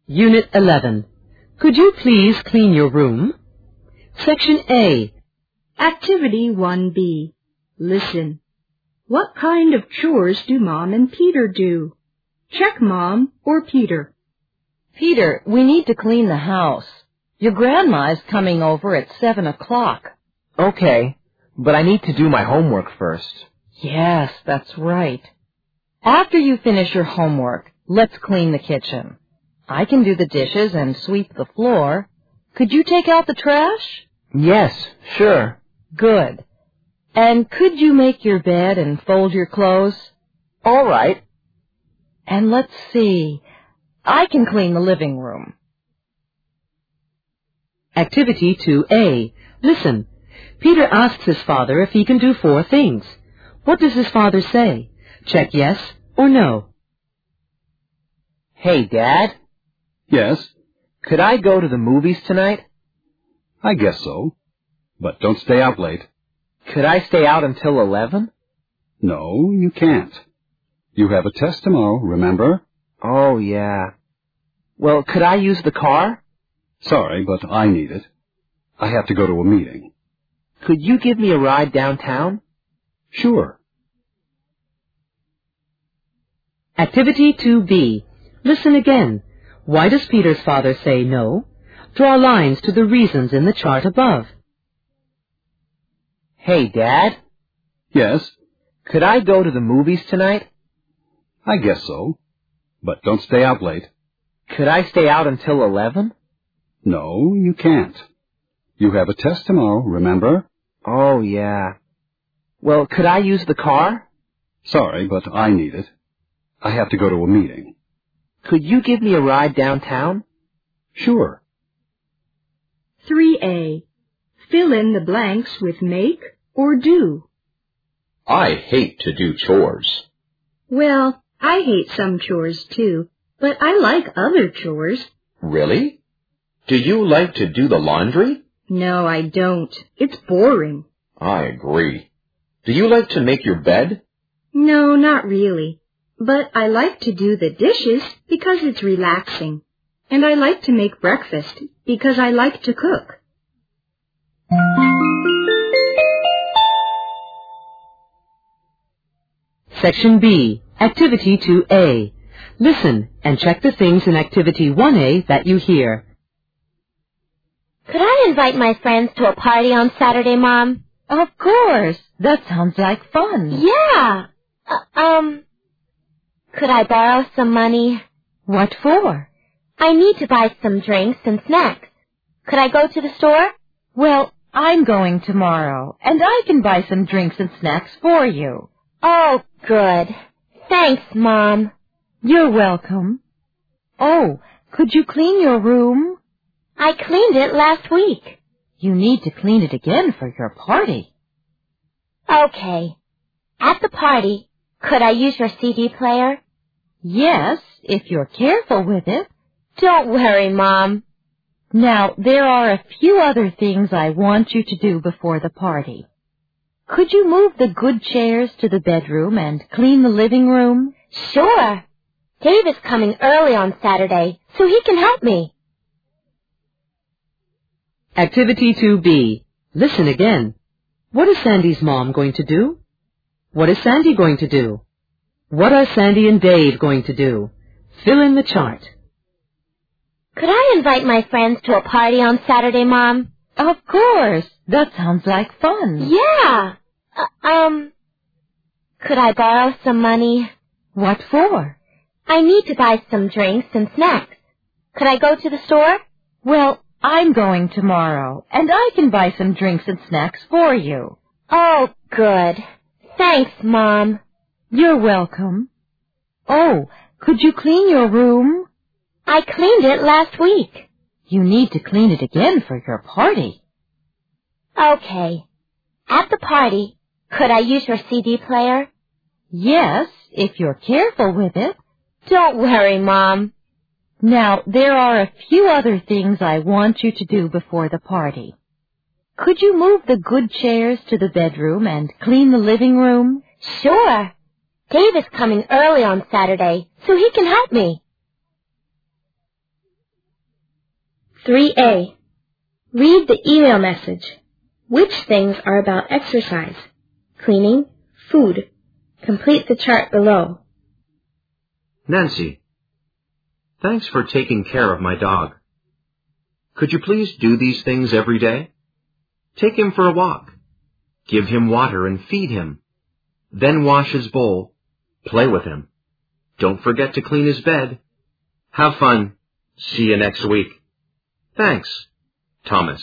Unit 11. Could you please clean your room? Section A. Activity 1B. Listen. What kind of chores do Mom and Peter do? Check Mom or Peter. Peter, we need to clean the house. Your grandma's coming over at 7 o'clock. Okay, but I need to do my homework first. Yes, that's right. After you finish your homework, let's clean the kitchen. I can do the dishes and sweep the floor. Could you take out the trash? Yes, sure. Good. And could you make your bed and fold your clothes? All right. And let's see. I can clean the living room. Activity 2A. Listen. Peter asks his father if he can do 4 things. What does his father say? Check yes or no. Hey, Dad? Yes? Could I go to the movies tonight? I guess so. But don't stay out late. Could I stay out until 11? No, you can't. You have a test tomorrow, remember? Oh, yeah. Well, could I use the car? Sorry, but I need it. I have to go to a meeting. Could you give me a ride downtown? Sure. Activity 2B. Listen again. Why does Peter's father say no? Draw lines to the reasons in the chart above. Hey, Dad? Yes? Could I go to the movies tonight? I guess so. But don't stay out late. Could I stay out until 11? No, you can't. You have a test tomorrow, remember? Oh, yeah. Well, could I use the car? Sorry, but I need it. I have to go to a meeting. Could you give me a ride downtown? Sure. 3A. Fill in the blanks with make or do. I hate to do chores. Well, I hate some chores too, but I like other chores. Really? Do you like to do the laundry? No, I don't. It's boring. I agree. Do you like to make your bed? No, not really. But I like to do the dishes because it's relaxing. And I like to make breakfast because I like to cook. Section B. Activity 2A. Listen and check the things in Activity 1A that you hear. Could I invite my friends to a party on Saturday, Mom? Of course. That sounds like fun. Yeah. Could I borrow some money? What for? I need to buy some drinks and snacks. Could I go to the store? Well, I'm going tomorrow, and I can buy some drinks and snacks for you. Oh, good. Thanks, Mom. You're welcome. Oh, could you clean your room? I cleaned it last week. You need to clean it again for your party. Okay. At the party, could I use your CD player? Yes, if you're careful with it. Don't worry, Mom. Now, there are a few other things I want you to do before the party. Could you move the good chairs to the bedroom and clean the living room? Sure. Dave is coming early on Saturday, so he can help me. Activity 2B. Listen again. What is Sandy's mom going to do? What is Sandy going to do? What are Sandy and Dave going to do? Fill in the chart. Could I invite my friends to a party on Saturday, Mom? Of course. That sounds like fun. Yeah. Could I borrow some money? What for? I need to buy some drinks and snacks. Could I go to the store? Well, I'm going tomorrow, and I can buy some drinks and snacks for you. Oh, good. Thanks, Mom. You're welcome. Oh, could you clean your room? I cleaned it last week. You need to clean it again for your party. Okay. At the party, could I use your CD player? Yes, if you're careful with it. Don't worry, Mom. Now, there are a few other things I want you to do before the party. Could you move the good chairs to the bedroom and clean the living room? Sure. Dave is coming early on Saturday, so he can help me. 3A. Read the email message. Which things are about exercise? Cleaning, food. Complete the chart below. Nancy, thanks for taking care of my dog. Could you please do these things every day? Take him for a walk. Give him water and feed him. Then wash his bowl. Play with him. Don't forget to clean his bed. Have fun. See you next week. Thanks, Thomas.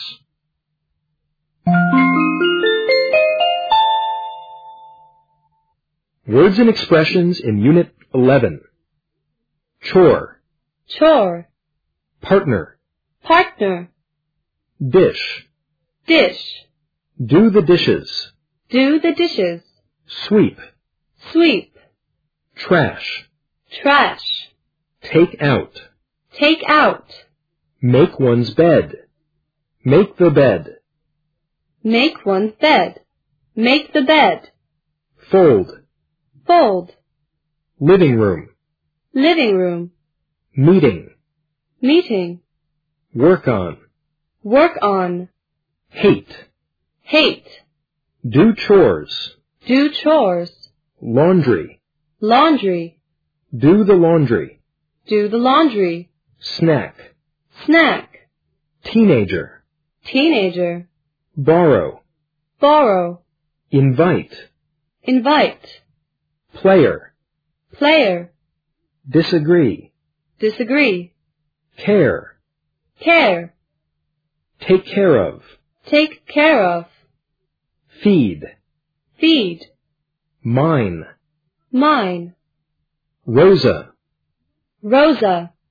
Words and expressions in Unit 11. Chore, Chore. partner, Partner. dish, Dish. do the dishes, Do the dishes. sweep, Sweep. trash, Trash. take out, Take out. make one's bed, make the bed, Make one's bed. Make the bed. fold, Fold. living room, Living room. meeting, Meeting. work on, Work on. hate, Hate. do chores, Do chores. laundry, Laundry. do the laundry, Do the laundry. snack, Snack. teenager, Teenager. borrow, Borrow. invite, Invite. player, Player. disagree, Disagree. care, Care. take care of, Take care of. feed, Feed. mine, Mine. Rosa, Rosa.